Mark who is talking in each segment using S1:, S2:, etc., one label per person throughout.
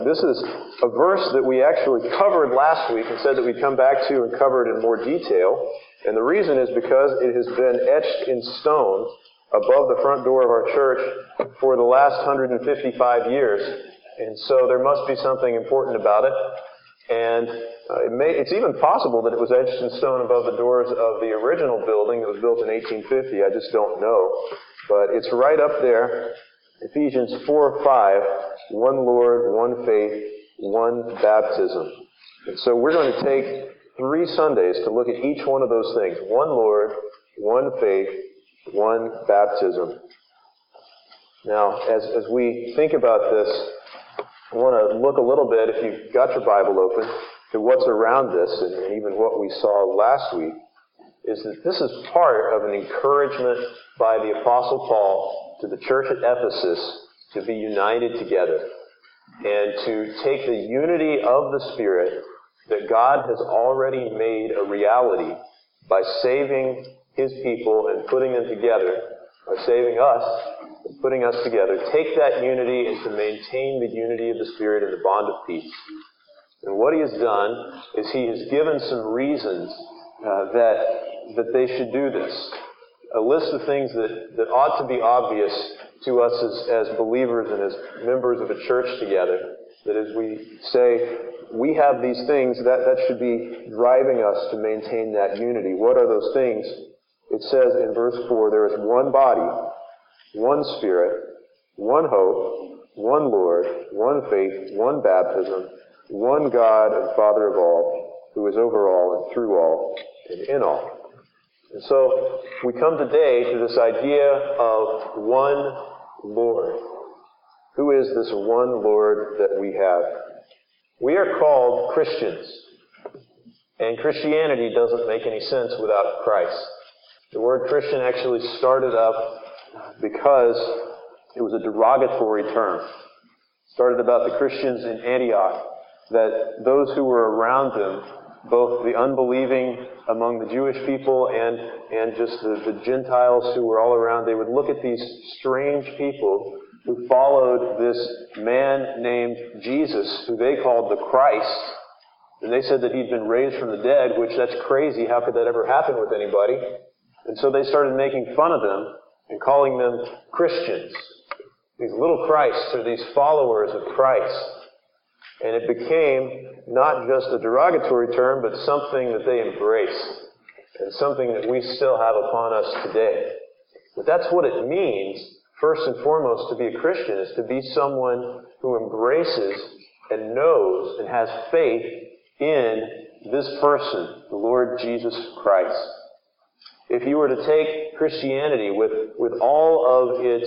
S1: This is a verse that we actually covered last week and said that we'd come back to and cover it in more detail. And the reason is because it has been etched in stone above the front door of our church for the last 155 years. And so there must be something important about it. And it's even possible that it was etched in stone above the doors of the original building that was built in 1850. I just don't know. But it's right up there. Ephesians 4:5, one Lord, one faith, one baptism. And so we're going to take 3 Sundays to look at each one of those things. One Lord, one faith, one baptism. Now, as we think about this, I want to look a little bit, if you've got your Bible open, to what's around this, and even what we saw last week, is that this is part of an encouragement by the Apostle Paul to the church at Ephesus to be united together and to take the unity of the Spirit that God has already made a reality by saving His people and putting them together, by saving us and putting us together, take that unity and to maintain the unity of the Spirit in the bond of peace. And what He has done is He has given some reasons that they should do this. A list of things that ought to be obvious to us as believers and as members of a church together. That as we say, we have these things, that should be driving us to maintain that unity. What are those things? It says in verse 4, there is one body, one Spirit, one hope, one Lord, one faith, one baptism, one God and Father of all, who is over all and through all and in all. And so we come today to this idea of one Lord. Who is this one Lord that we have? We are called Christians. And Christianity doesn't make any sense without Christ. The word Christian actually started up because it was a derogatory term. It started about the Christians in Antioch, that those who were around them, both the unbelieving among the Jewish people and just the Gentiles who were all around, they would look at these strange people who followed this man named Jesus, who they called the Christ. And they said that he'd been raised from the dead, which that's crazy. How could that ever happen with anybody? And so they started making fun of them and calling them Christians. These little Christs, or these followers of Christ. And it became not just a derogatory term, but something that they embraced. And something that we still have upon us today. But that's what it means, first and foremost, to be a Christian, is to be someone who embraces and knows and has faith in this person, the Lord Jesus Christ. If you were to take Christianity with all of its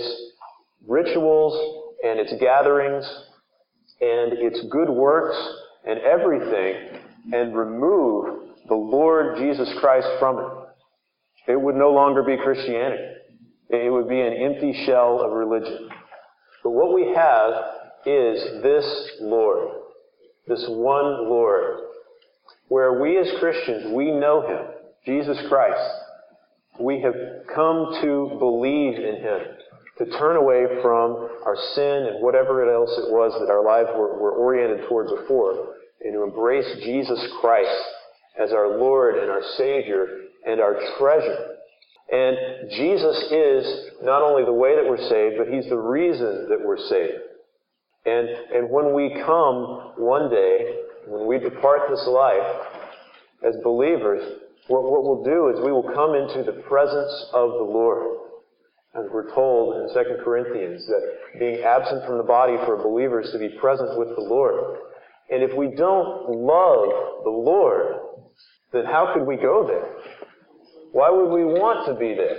S1: rituals and its gatherings and its good works and everything, and remove the Lord Jesus Christ from it, it would no longer be Christianity. It would be an empty shell of religion. But what we have is this Lord, this one Lord, where we as Christians, we know Him, Jesus Christ. We have come to believe in Him, to turn away from our sin and whatever else it was that our lives were oriented towards before, and to embrace Jesus Christ as our Lord and our Savior and our treasure. And Jesus is not only the way that we're saved, but He's the reason that we're saved. And when we come one day, when we depart this life as believers, what we'll do is we will come into the presence of the Lord. As we're told in 2 Corinthians, that being absent from the body for a believer is to be present with the Lord. And if we don't love the Lord, then how could we go there? Why would we want to be there?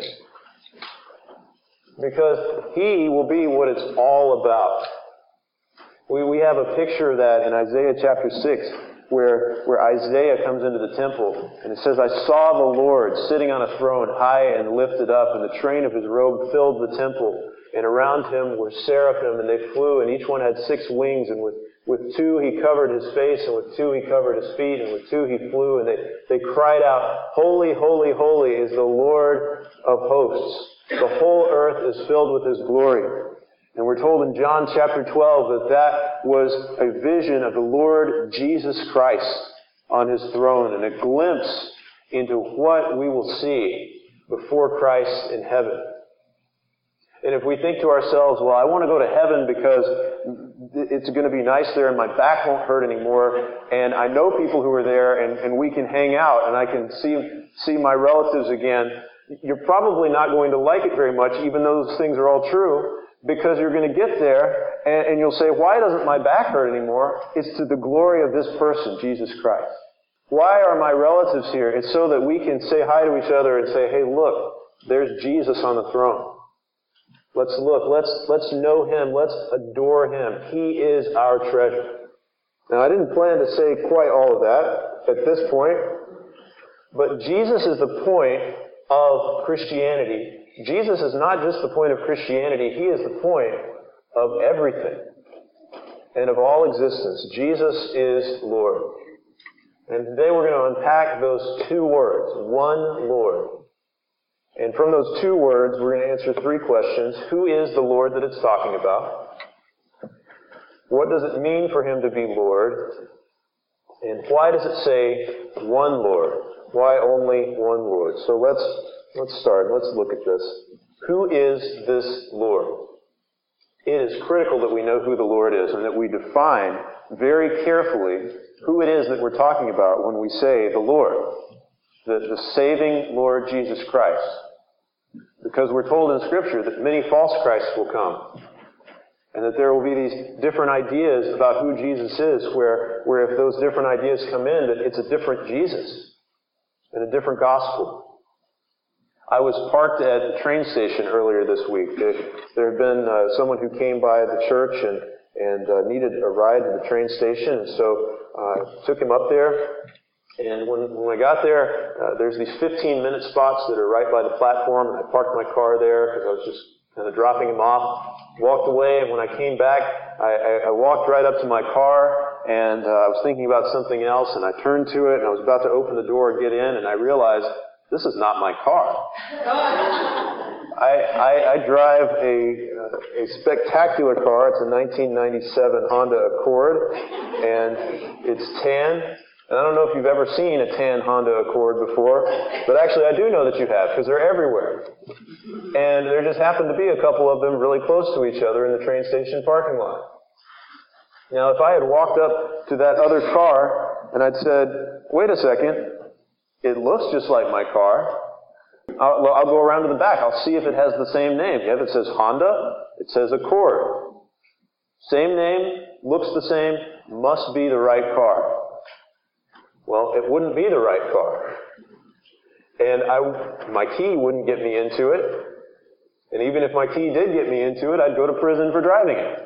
S1: Because He will be what it's all about. We have a picture of that in Isaiah chapter 6, where Isaiah comes into the temple, and it says, I saw the Lord sitting on a throne high and lifted up, and the train of His robe filled the temple, and around Him were seraphim, and they flew, and each one had 6 wings, and with 2 He covered His face, and with 2 He covered His feet, and with 2 He flew, and they cried out, Holy, holy, holy is the Lord of hosts. The whole earth is filled with His glory. And we're told in John chapter 12 that that was a vision of the Lord Jesus Christ on His throne and a glimpse into what we will see before Christ in heaven. And if we think to ourselves, well, I want to go to heaven because it's going to be nice there and my back won't hurt anymore, and I know people who are there and we can hang out and I can see my relatives again, you're probably not going to like it very much, even though those things are all true, because you're going to get there and you'll say, why doesn't my back hurt anymore? It's to the glory of this person, Jesus Christ. Why are my relatives here? It's so that we can say hi to each other and say, hey, look, there's Jesus on the throne. Let's look. Let's know Him. Let's adore Him. He is our treasure. Now, I didn't plan to say quite all of that at this point, but Jesus is the point of Christianity. Jesus is not just the point of Christianity. He is the point of everything and of all existence. Jesus is Lord. And today we're going to unpack those two words, one Lord. And from those two words, we're going to answer three questions. Who is the Lord that it's talking about? What does it mean for Him to be Lord? And why does it say one Lord? Why only one Lord? So let's start. Let's look at this. Who is this Lord? It is critical that we know who the Lord is and that we define very carefully who it is that we're talking about when we say the Lord, the saving Lord Jesus Christ. Because we're told in Scripture that many false Christs will come. And that there will be these different ideas about who Jesus is, where if those different ideas come in, that it's a different Jesus and a different gospel. I was parked at the train station earlier this week. There had been someone who came by the church and needed a ride to the train station, and so I took him up there. And when I got there, there's these 15-minute spots that are right by the platform, and I parked my car there because I was just kind of dropping him off. Walked away, and when I came back, I walked right up to my car, and I was thinking about something else, and I turned to it, and I was about to open the door and get in, and I realized, this is not my car. I drive a spectacular car. It's a 1997 Honda Accord, and it's tan. And I don't know if you've ever seen a tan Honda Accord before, but actually I do know that you have, because they're everywhere. And there just happened to be a couple of them really close to each other in the train station parking lot. Now, if I had walked up to that other car and I'd said, wait a second, it looks just like my car. I'll go around to the back. I'll see if it has the same name. If it says Honda, it says Accord. Same name, looks the same, must be the right car. Well, it wouldn't be the right car. And my key wouldn't get me into it. And even if my key did get me into it, I'd go to prison for driving it.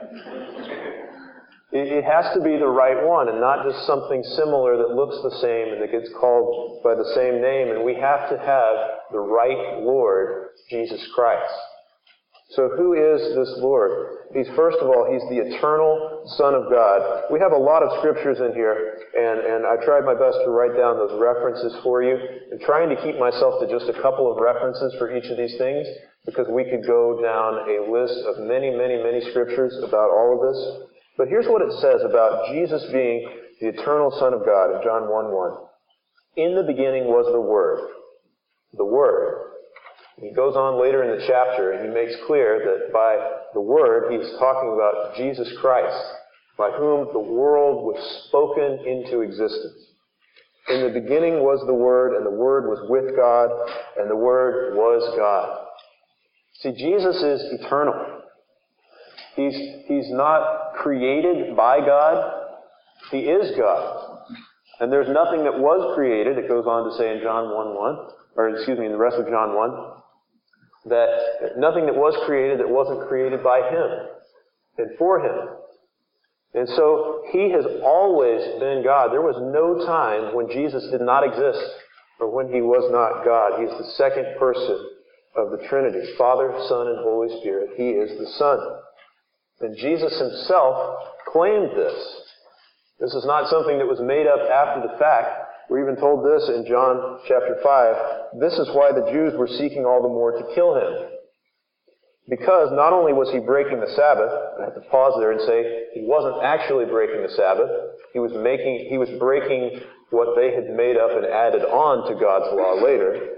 S1: It has to be the right one and not just something similar that looks the same and that gets called by the same name. And we have to have the right Lord, Jesus Christ. So who is this Lord? First of all, He's the eternal Son of God. We have a lot of scriptures in here, and I tried my best to write down those references for you. I'm trying to keep myself to just a couple of references for each of these things, because we could go down a list of many, many, many scriptures about all of this. But here's what it says about Jesus being the eternal Son of God in John 1:1. In the beginning was the Word. The Word. He goes on later in the chapter and he makes clear that by the Word he's talking about Jesus Christ, by whom the world was spoken into existence. In the beginning was the Word, and the Word was with God, and the Word was God. See, Jesus is eternal. He's not created by God. He is God. And there's nothing that was created, it goes on to say in John 1:1, in the rest of John 1, that nothing that was created that wasn't created by Him and for Him. And so He has always been God. There was no time when Jesus did not exist or when He was not God. He is the second person of the Trinity, Father, Son, and Holy Spirit. He is the Son. And Jesus Himself claimed this. This is not something that was made up after the fact. We're even told this in John chapter 5. This is why the Jews were seeking all the more to kill Him. Because not only was he breaking the Sabbath, I have to pause there and say he wasn't actually breaking the Sabbath. He was breaking what they had made up and added on to God's law later.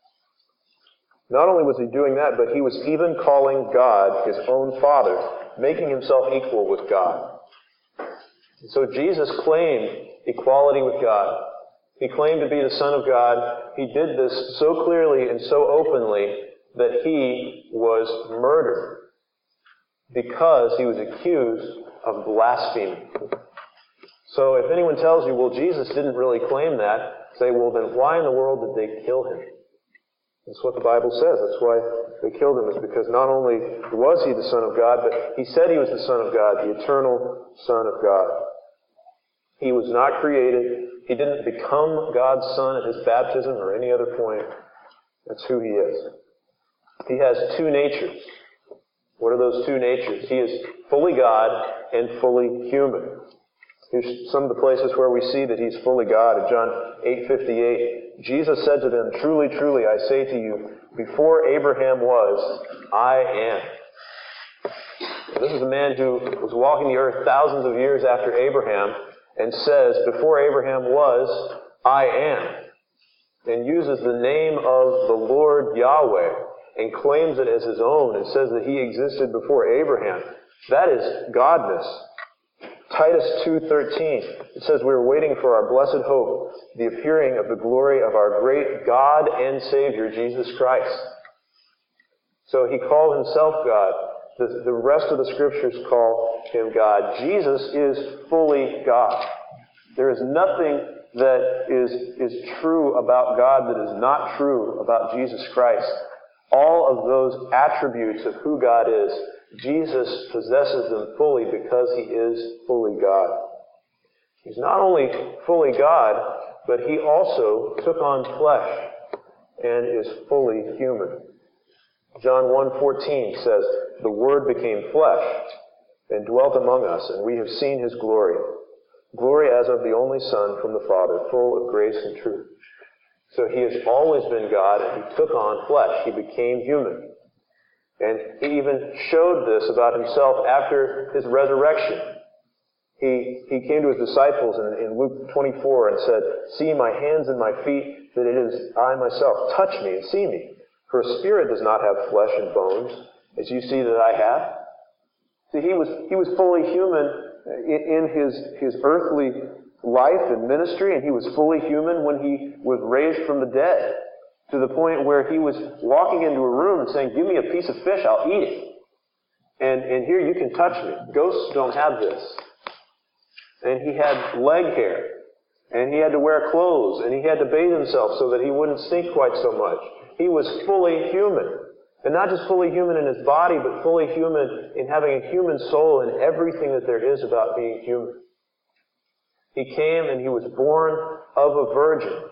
S1: Not only was he doing that, but he was even calling God his own Father, making himself equal with God. And so Jesus claimed equality with God. He claimed to be the Son of God. He did this so clearly and so openly that he was murdered because he was accused of blasphemy. So if anyone tells you, well, Jesus didn't really claim that, say, well, then why in the world did they kill him? That's what the Bible says. That's why they killed him, is because not only was he the Son of God, but he said he was the Son of God, the eternal Son of God. He was not created. He didn't become God's Son at his baptism or any other point. That's who he is. He has two natures. What are those two natures? He is fully God and fully human. Here's some of the places where we see that he's fully God. In John 8:58, Jesus said to them, "Truly, truly, I say to you, before Abraham was, I am." This is a man who was walking the earth thousands of years after Abraham and says, before Abraham was, I am. And uses the name of the Lord Yahweh and claims it as his own and says that he existed before Abraham. That is godness. Titus 2:13, it says we are waiting for our blessed hope, the appearing of the glory of our great God and Savior, Jesus Christ. So he called himself God. The rest of the scriptures call him God. Jesus is fully God. There is nothing that is true about God that is not true about Jesus Christ. All of those attributes of who God is, Jesus possesses them fully because he is fully God. He's not only fully God, but he also took on flesh and is fully human. John 1:14 says, "The Word became flesh and dwelt among us, and we have seen his glory. Glory as of the only Son from the Father, full of grace and truth." So he has always been God, and he took on flesh. He became human. And he even showed this about himself after his resurrection. He came to his disciples in Luke 24 and said, "See my hands and my feet, that it is I myself. Touch me and see me. For a spirit does not have flesh and bones, as you see that I have." See, he was fully human in his earthly life and ministry, and he was fully human when he was raised from the dead, to the point where he was walking into a room and saying, "Give me a piece of fish, I'll eat it. And here you can touch me. Ghosts don't have this." And he had leg hair, and he had to wear clothes, and he had to bathe himself so that he wouldn't stink quite so much. He was fully human. And not just fully human in his body, but fully human in having a human soul and everything that there is about being human. He came and he was born of a virgin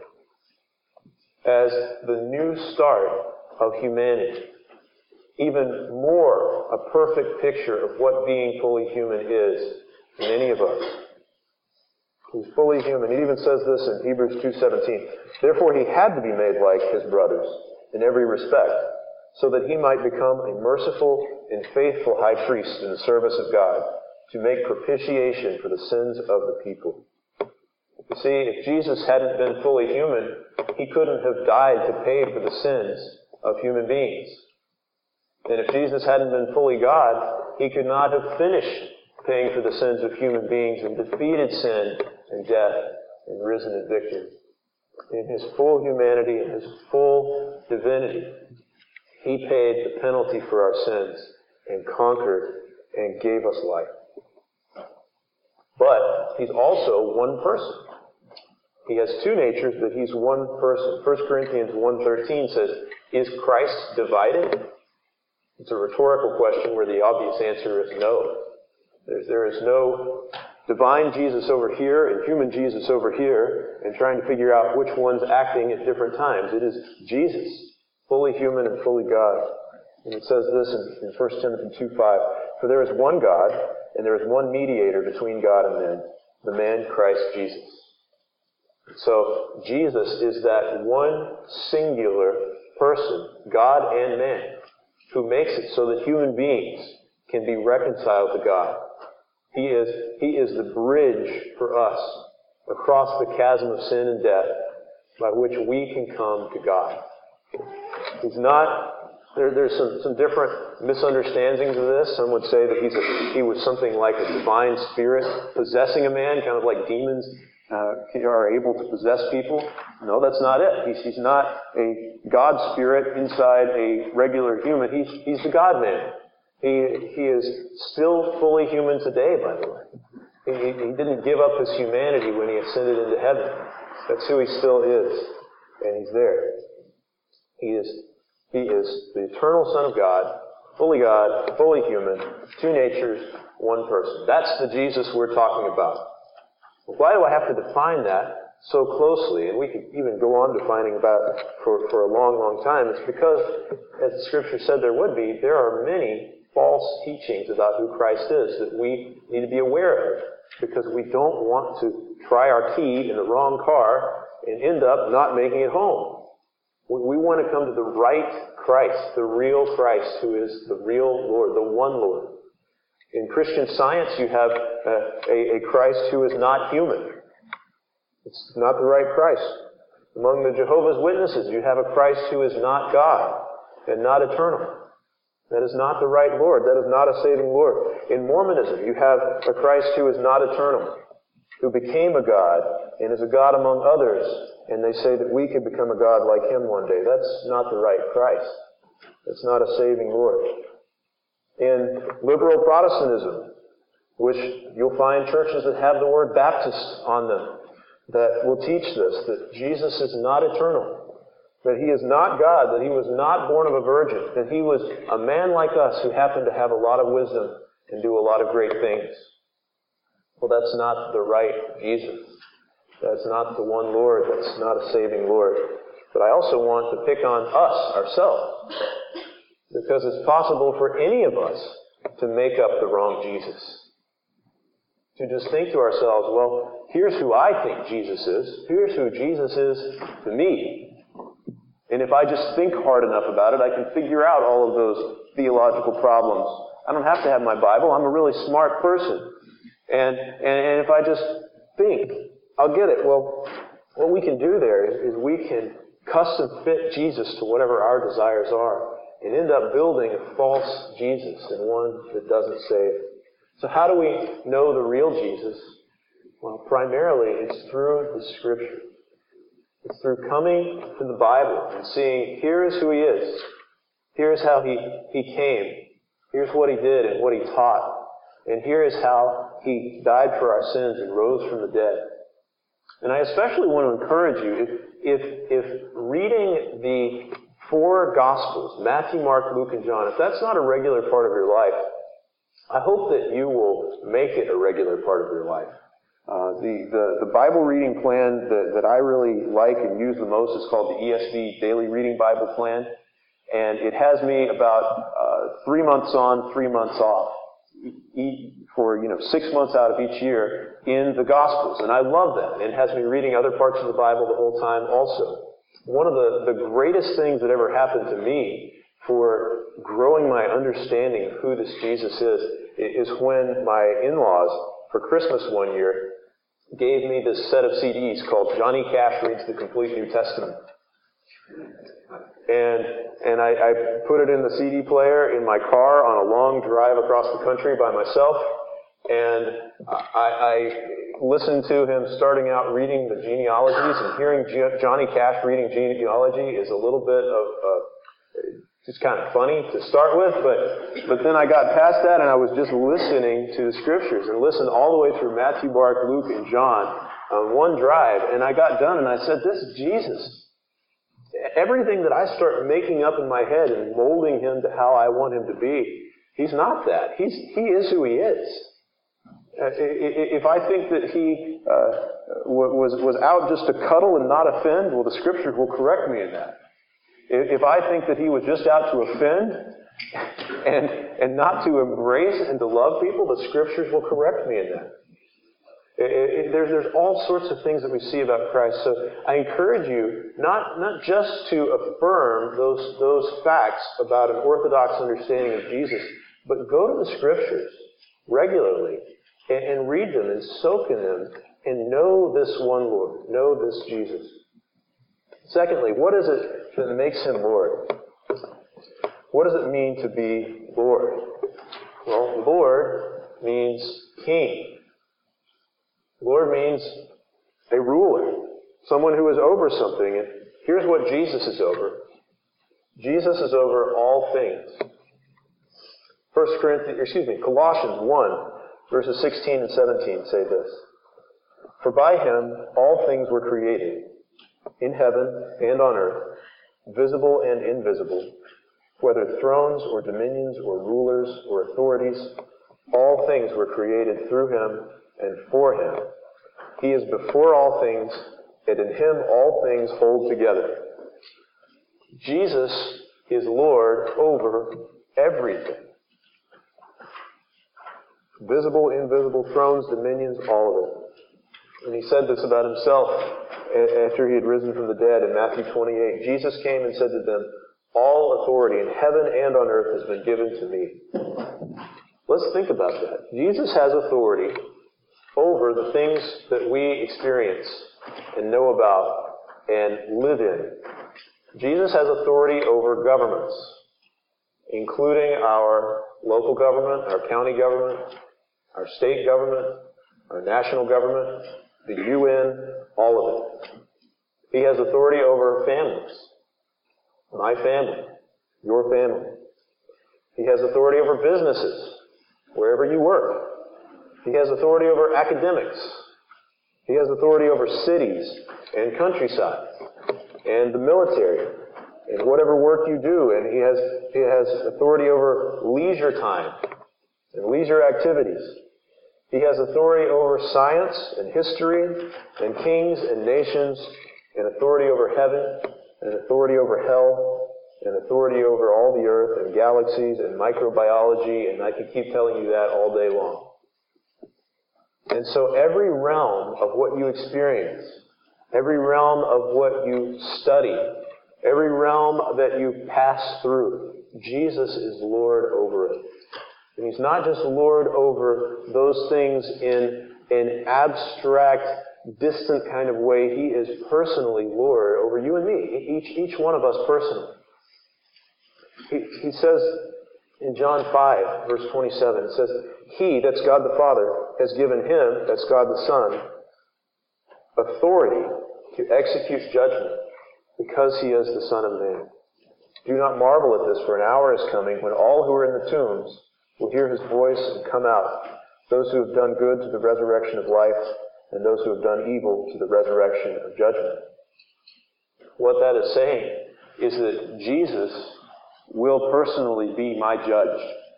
S1: as the new start of humanity. Even more a perfect picture of what being fully human is in any of us. He's fully human. He even says this in Hebrews 2:17. "Therefore he had to be made like his brothers in every respect, so that he might become a merciful and faithful high priest in the service of God, to make propitiation for the sins of the people." You see, if Jesus hadn't been fully human, he couldn't have died to pay for the sins of human beings. And if Jesus hadn't been fully God, he could not have finished paying for the sins of human beings and defeated sin and death and risen in victory. In his full humanity and his full divinity, he paid the penalty for our sins and conquered and gave us life. But he's also one person. He has two natures, but he's one person. 1 Corinthians 1:13 says, "Is Christ divided?" It's a rhetorical question where the obvious answer is no. There is no divine Jesus over here and human Jesus over here and trying to figure out which one's acting at different times. It is Jesus, fully human and fully God. And it says this in 1 Timothy 2:5, "For there is one God, and there is one mediator between God and men, the man Christ Jesus." So Jesus is that one singular person, God and man. who makes it so that human beings can be reconciled to God. He is the bridge for us across the chasm of sin and death by which we can come to God. He's not... There's some different misunderstandings of this. Some would say that he was something like a divine spirit possessing a man, kind of like demons are able to possess people. No, that's not it. He's not a God spirit inside a regular human. He's the God man. He is still fully human today, by the way. He didn't give up his humanity when he ascended into heaven. That's who he still is. And he's there. He is the eternal Son of God, fully human, two natures, one person. That's the Jesus we're talking about. Why do I have to define that so closely? And we could even go on defining about it for a long, long time. It's because, as the Scripture said there would be, there are many false teachings about who Christ is that we need to be aware of, because we don't want to try our key in the wrong car and end up not making it home. We want to come to the right Christ, the real Christ, who is the real Lord, the one Lord. In Christian Science, you have a Christ who is not human. It's not the right Christ. Among the Jehovah's Witnesses, you have a Christ who is not God and not eternal. That is not the right Lord. That is not a saving Lord. In Mormonism, you have a Christ who is not eternal, who became a God and is a God among others. And they say that we can become a God like him one day. That's not the right Christ. That's not a saving Lord. In liberal Protestantism, which you'll find churches that have the word Baptist on them, that will teach this, that Jesus is not eternal, that he is not God, that he was not born of a virgin, that he was a man like us who happened to have a lot of wisdom and do a lot of great things. Well, that's not the right Jesus. That's not the one Lord. That's not a saving Lord. But I also want to pick on us, ourselves, because it's possible for any of us to make up the wrong Jesus. To just think to ourselves, well, here's who I think Jesus is. Here's who Jesus is to me. And if I just think hard enough about it, I can figure out all of those theological problems. I don't have to have my Bible. I'm a really smart person. And if I just think, I'll get it. Well, what we can do there is we can custom fit Jesus to whatever our desires are and end up building a false Jesus and one that doesn't save. So how do we know the real Jesus? Well, primarily it's through the Scripture. It's through coming to the Bible and seeing, here is who he is. Here's how he came. Here's what he did and what he taught. And here is how he died for our sins and rose from the dead. And I especially want to encourage you, if reading the four Gospels, Matthew, Mark, Luke, and John, if that's not a regular part of your life, I hope that you will make it a regular part of your life. The Bible reading plan that I really like and use the most is called the ESV Daily Reading Bible Plan. And it has me about 3 months on, 3 months off. For 6 months out of each year in the Gospels. And I love that. It has me reading other parts of the Bible the whole time also. One of the greatest things that ever happened to me for growing my understanding of who this Jesus is when my in-laws, for Christmas one year, gave me this set of CDs called Johnny Cash Reads the Complete New Testament. And I put it in the CD player in my car on a long drive across the country by myself. And I listened to him starting out reading the genealogies, and hearing Johnny Cash reading genealogy is a little bit of just kind of funny to start with, but then I got past that and I was just listening to the Scriptures and listened all the way through Matthew, Mark, Luke, and John on one drive, and I got done and I said, this is Jesus. Everything that I start making up in my head and molding him to how I want him to be, he's not that. He is who he is. If I think that he was out just to cuddle and not offend, well, the Scriptures will correct me in that. If I think that he was just out to offend and not to embrace and to love people, the Scriptures will correct me in that. There's all sorts of things that we see about Christ. So I encourage you not just to affirm those facts about an orthodox understanding of Jesus, but go to the Scriptures regularly and read them and soak in them and know this one Lord, know this Jesus. Secondly, what is it that makes him Lord? What does it mean to be Lord? Well, Lord means king. Lord means a ruler, someone who is over something. And here's what Jesus is over. Jesus is over all things. Colossians 1, verses 16 and 17 say this. For by him all things were created, in heaven and on earth, visible and invisible, whether thrones or dominions or rulers or authorities, all things were created through him and for him. He is before all things, and in him all things hold together. Jesus is Lord over everything. Visible, invisible, thrones, dominions, all of it. And he said this about himself after he had risen from the dead in Matthew 28. Jesus came and said to them, all authority in heaven and on earth has been given to me. Let's think about that. Jesus has authority over the things that we experience and know about and live in. Jesus has authority over governments, including our local government, our county government, our state government, our national government, the UN, all of it. He has authority over families. My family, your family. He has authority over businesses, wherever you work. He has authority over academics. He has authority over cities and countryside and the military and whatever work you do. And he has authority over leisure time and leisure activities. He has authority over science and history and kings and nations and authority over heaven and authority over hell and authority over all the earth and galaxies and microbiology, and I can keep telling you that all day long. And so every realm of what you experience, every realm of what you study, every realm that you pass through, Jesus is Lord over it. And He's not just Lord over those things in an abstract, distant kind of way. He is personally Lord over you and me, each one of us personally. He says in John 5, verse 27, it says, He, that's God the Father, has given Him, that's God the Son, authority to execute judgment because He is the Son of Man. Do not marvel at this, for an hour is coming when all who are in the tombs will hear His voice and come out, those who have done good to the resurrection of life, and those who have done evil to the resurrection of judgment. What that is saying is that Jesus will personally be my judge.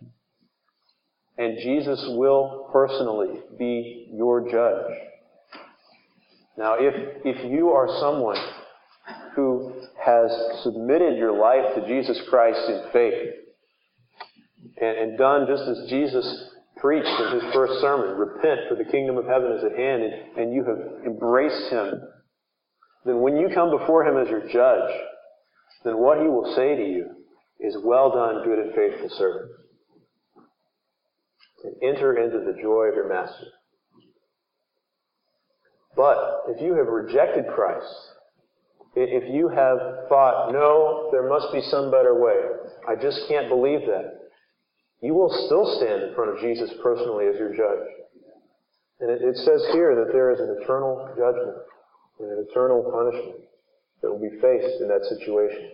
S1: And Jesus will personally be your judge. Now, if you are someone who has submitted your life to Jesus Christ in faith and done just as Jesus preached in His first sermon, repent for the kingdom of heaven is at hand, and you have embraced Him, then when you come before Him as your judge, then what He will say to you is, well done, good and faithful servant. And enter into the joy of your master. But if you have rejected Christ, if you have thought, no, there must be some better way, I just can't believe that, you will still stand in front of Jesus personally as your judge. And it says here that there is an eternal judgment and an eternal punishment that will be faced in that situation.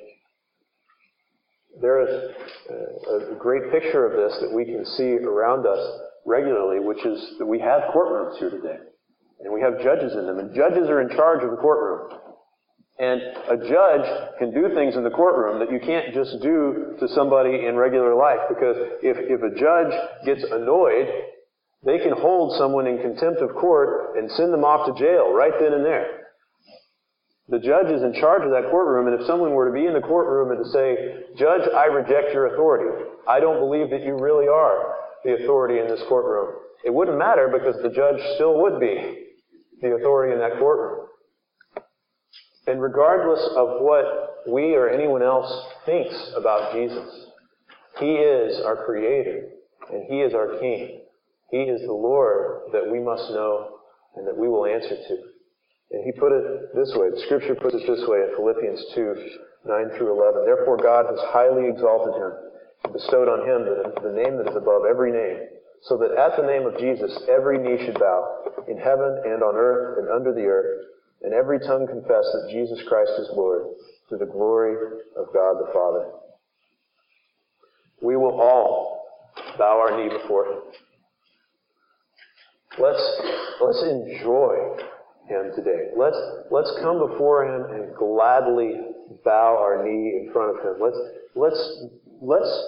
S1: There is a great picture of this that we can see around us regularly, which is that we have courtrooms here today. And we have judges in them. And judges are in charge of the courtroom. And a judge can do things in the courtroom that you can't just do to somebody in regular life. Because if a judge gets annoyed, they can hold someone in contempt of court and send them off to jail right then and there. The judge is in charge of that courtroom, and if someone were to be in the courtroom and to say, Judge, I reject your authority. I don't believe that you really are the authority in this courtroom. it wouldn't matter because the judge still would be the authority in that courtroom. And regardless of what we or anyone else thinks about Jesus, He is our Creator and He is our King. He is the Lord that we must know and that we will answer to. And He put it this way. The Scripture puts it this way in Philippians 2:9 through 11. Therefore God has highly exalted Him and bestowed on Him the name that is above every name, so that at the name of Jesus every knee should bow, in heaven and on earth and under the earth, and every tongue confess that Jesus Christ is Lord, to the glory of God the Father. We will all bow our knee before Him. Let's enjoy Him today. Let's come before Him and gladly bow our knee in front of Him. Let's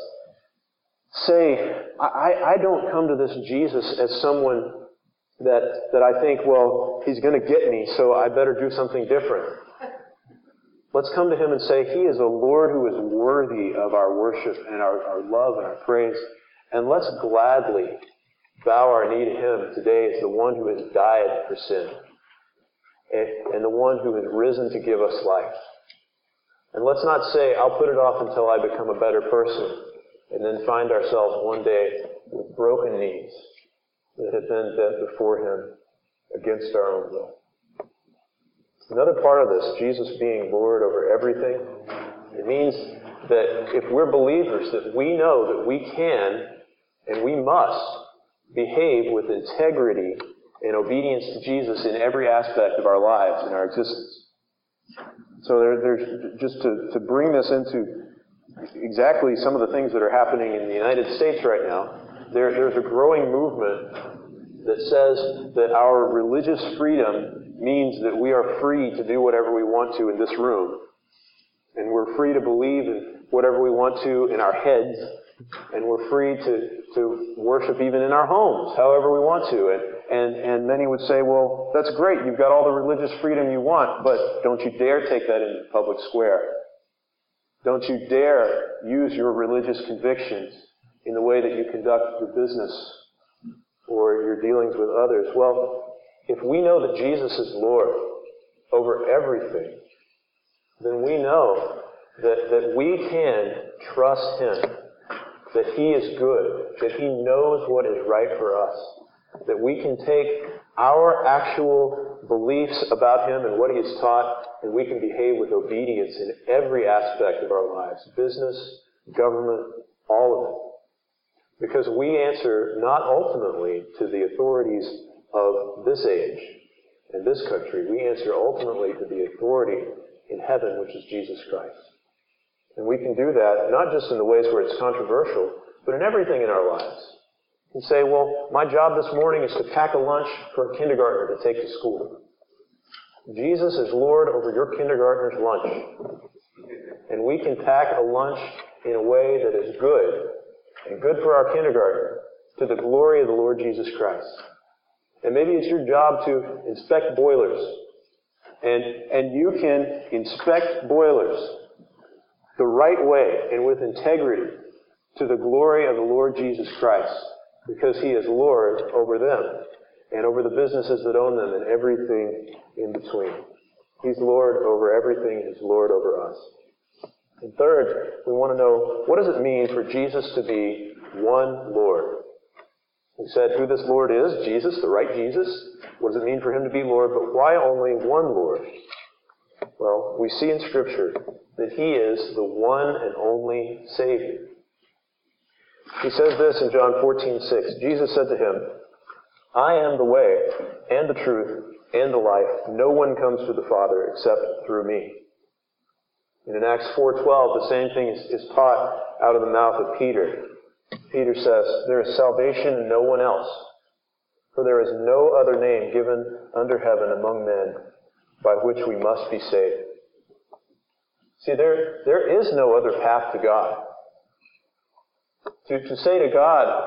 S1: say, I don't come to this Jesus as someone that I think, well, He's going to get me, so I better do something different. Let's come to Him and say, He is a Lord who is worthy of our worship and our love and our praise. And let's gladly bow our knee to Him today as the one who has died for sin and the one who has risen to give us life. And let's not say, I'll put it off until I become a better person, and then find ourselves one day with broken knees that have been bent before Him against our own will. Another part of this, Jesus being Lord over everything, it means that if we're believers, that we know that we can and we must behave with integrity and obedience to Jesus in every aspect of our lives and our existence. So there's just to bring this into exactly some of the things that are happening in the United States right now, there's a growing movement that says that our religious freedom means that we are free to do whatever we want to in this room. And we're free to believe in whatever we want to in our heads. And we're free to worship even in our homes, however we want to. And many would say, well, that's great. You've got all the religious freedom you want, but don't you dare take that into the public square. Don't you dare use your religious convictions in the way that you conduct your business or your dealings with others. Well, if we know that Jesus is Lord over everything, then we know that we can trust Him, that He is good, that He knows what is right for us, that we can take our actual beliefs about Him and what He has taught, and we can behave with obedience in every aspect of our lives, business, government, all of it. Because we answer not ultimately to the authorities of this age and this country. We answer ultimately to the authority in heaven, which is Jesus Christ. And we can do that not just in the ways where it's controversial, but in everything in our lives. You can say, well, my job this morning is to pack a lunch for a kindergartner to take to school. Jesus is Lord over your kindergartner's lunch. And we can pack a lunch in a way that is good, and good for our kindergartner, to the glory of the Lord Jesus Christ. And maybe it's your job to inspect boilers. And you can inspect boilers the right way and with integrity to the glory of the Lord Jesus Christ, because He is Lord over them and over the businesses that own them and everything in between. He's Lord over everything and He's Lord over us. And third, we want to know, what does it mean for Jesus to be one Lord? We said who this Lord is, Jesus, the right Jesus. What does it mean for Him to be Lord? But why only one Lord? Well, we see in Scripture that He is the one and only Savior. He says this in John 14:6. Jesus said to him, I am the way and the truth and the life. No one comes to the Father except through me. And in Acts 4:12, the same thing is taught out of the mouth of Peter. Peter says, there is salvation in no one else, for there is no other name given under heaven among men by which we must be saved. See, there is no other path to God. To say to God,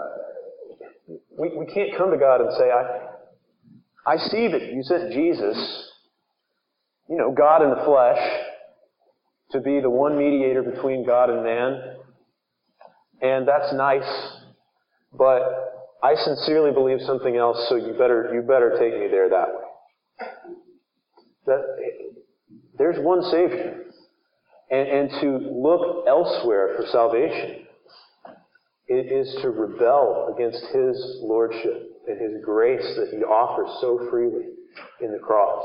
S1: we can't come to God and say, I see that you sent Jesus, God in the flesh, to be the one mediator between God and man. And that's nice, but I sincerely believe something else, so you better take me there that way. There's one Savior. And to look elsewhere for salvation is to rebel against His lordship and His grace that He offers so freely in the cross.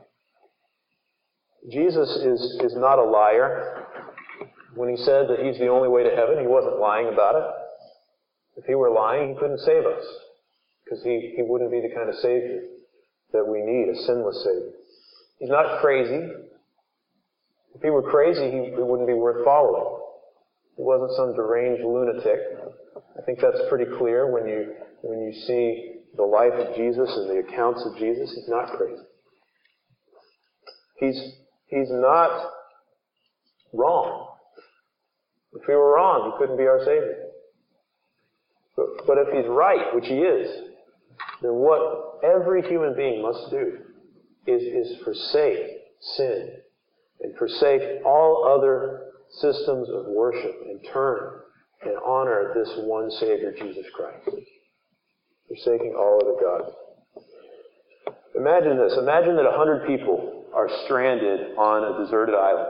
S1: Jesus is not a liar. When He said that He's the only way to heaven, He wasn't lying about it. If He were lying, He couldn't save us, because He wouldn't be the kind of Savior that we need, a sinless Savior. He's not crazy. If He were crazy, He wouldn't be worth following. He wasn't some deranged lunatic. I think that's pretty clear when you see the life of Jesus and the accounts of Jesus. He's not crazy. He's not wrong. If He were wrong, He couldn't be our Savior. But if He's right, which He is, then what every human being must do is forsake sin and forsake all other systems of worship and turn and honor this one Savior, Jesus Christ. Forsaking all other gods. Imagine this. Imagine that 100 people are stranded on a deserted island.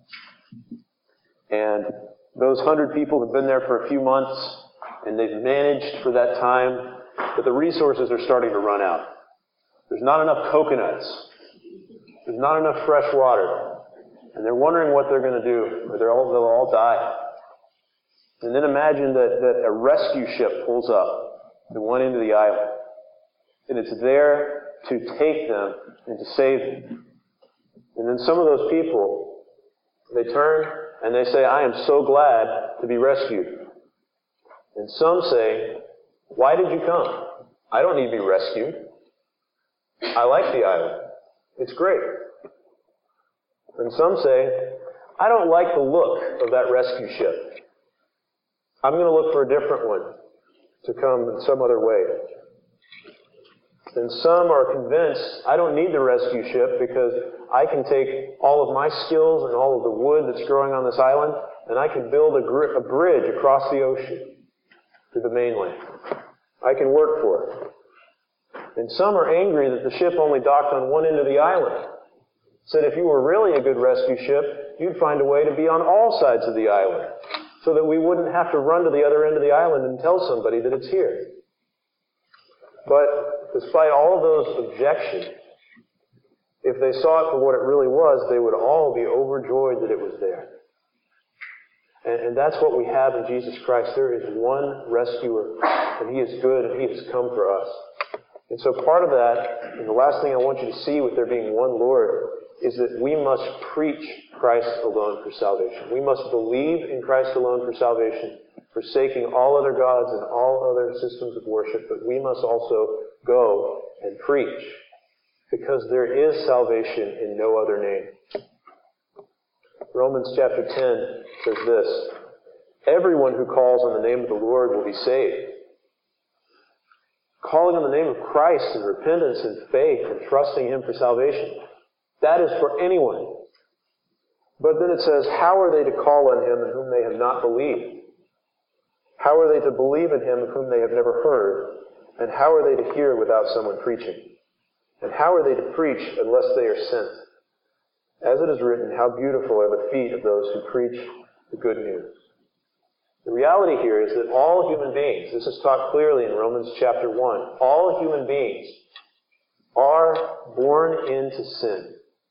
S1: And those 100 people have been there for a few months, and they've managed for that time, but the resources are starting to run out. There's not enough coconuts. There's not enough fresh water. And they're wondering what they're going to do, or they'll all die. And then imagine that a rescue ship pulls up to one end of the island. And it's there to take them and to save them. And then some of those people, they turn and they say, I am so glad to be rescued. And some say, why did you come? I don't need to be rescued. I like the island. It's great. And some say, I don't like the look of that rescue ship. I'm going to look for a different one to come in some other way. And some are convinced, I don't need the rescue ship because I can take all of my skills and all of the wood that's growing on this island, and I can build a bridge across the ocean to the mainland. I can work for it. And some are angry that the ship only docked on one end of the island. Said if you were really a good rescue ship, you'd find a way to be on all sides of the island so that we wouldn't have to run to the other end of the island and tell somebody that it's here. But despite all of those objections, if they saw it for what it really was, they would all be overjoyed that it was there. And that's what we have in Jesus Christ. There is one rescuer, and He is good, and He has come for us. And so part of that, and the last thing I want you to see with there being one Lord, is that we must preach Christ alone for salvation. We must believe in Christ alone for salvation, forsaking all other gods and all other systems of worship, but we must also go and preach, because there is salvation in no other name. Romans chapter 10 says this, everyone who calls on the name of the Lord will be saved. Calling on the name of Christ in repentance and faith and trusting Him for salvation, that is for anyone. But then it says, how are they to call on Him in whom they have not believed? How are they to believe in Him of whom they have never heard? And how are they to hear without someone preaching? And how are they to preach unless they are sent? As it is written, how beautiful are the feet of those who preach the good news. The reality here is that all human beings, this is taught clearly in Romans chapter 1, all human beings are born into sin.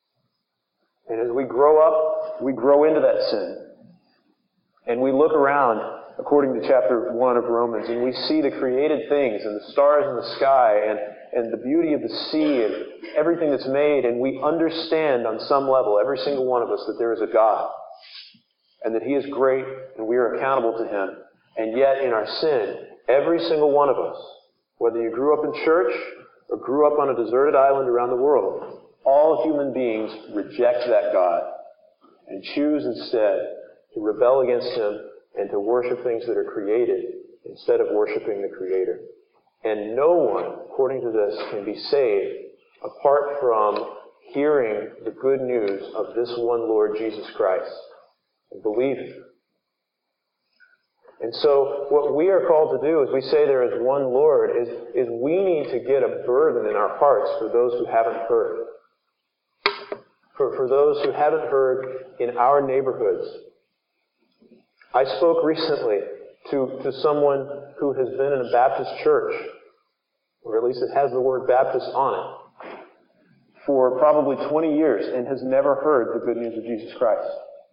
S1: And as we grow up, we grow into that sin. And we look around, according to chapter 1 of Romans, and we see the created things and the stars in the sky and the beauty of the sea and everything that's made, and we understand on some level, every single one of us, that there is a God and that He is great and we are accountable to Him. And yet in our sin, every single one of us, whether you grew up in church or grew up on a deserted island around the world, all human beings reject that God and choose instead to rebel against Him and to worship things that are created instead of worshiping the Creator. And no one, according to this, can be saved apart from hearing the good news of this one Lord Jesus Christ and believing. And so what we are called to do as we say there is one Lord is we need to get a burden in our hearts for those who haven't heard. For those who haven't heard in our neighborhoods. I spoke recently to someone who has been in a Baptist church, or at least it has the word Baptist on it, for probably 20 years and has never heard the good news of Jesus Christ.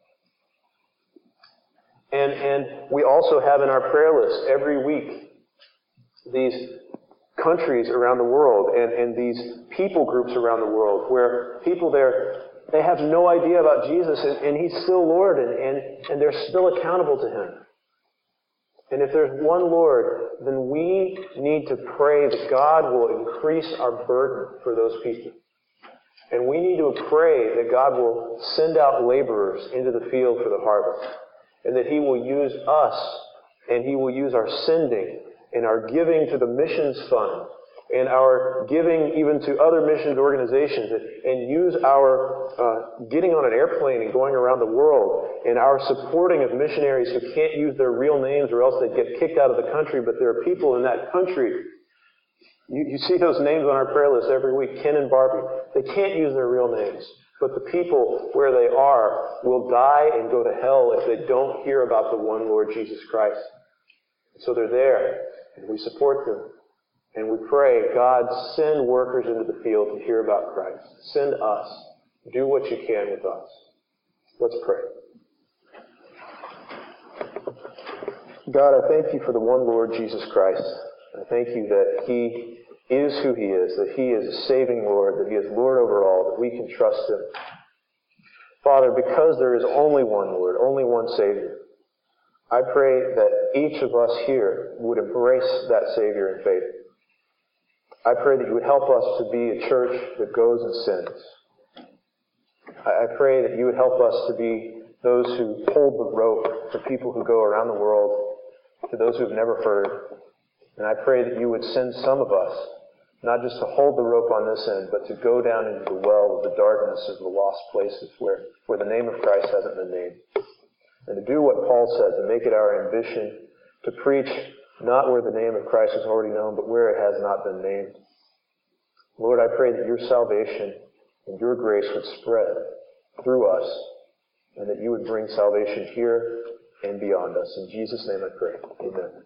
S1: And we also have in our prayer list every week these countries around the world and these people groups around the world where people there, they have no idea about Jesus and He's still Lord and they're still accountable to Him. And if there's one Lord, then we need to pray that God will increase our burden for those people. And we need to pray that God will send out laborers into the field for the harvest. And that He will use us, and He will use our sending, and our giving to the missions fund, and our giving even to other missions organizations, and use our getting on an airplane and going around the world, and our supporting of missionaries who can't use their real names or else they get kicked out of the country, but there are people in that country. You see those names on our prayer list every week, Ken and Barbie. They can't use their real names. But the people where they are will die and go to hell if they don't hear about the one Lord Jesus Christ. So they're there, and we support them. And we pray, God, send workers into the field to hear about Christ. Send us. Do what you can with us. Let's pray. God, I thank you for the one Lord Jesus Christ. I thank you that He is who He is, that He is a saving Lord, that He is Lord over all, that we can trust Him. Father, because there is only one Lord, only one Savior, I pray that each of us here would embrace that Savior in faith. I pray that you would help us to be a church that goes and sins. I pray that you would help us to be those who hold the rope for people who go around the world, to those who have never heard. And I pray that you would send some of us, not just to hold the rope on this end, but to go down into the well of the darkness of the lost places where the name of Christ hasn't been named. And to do what Paul said, to make it our ambition to preach not where the name of Christ is already known, but where it has not been named. Lord, I pray that your salvation and your grace would spread through us, and that you would bring salvation here and beyond us. In Jesus' name I pray. Amen.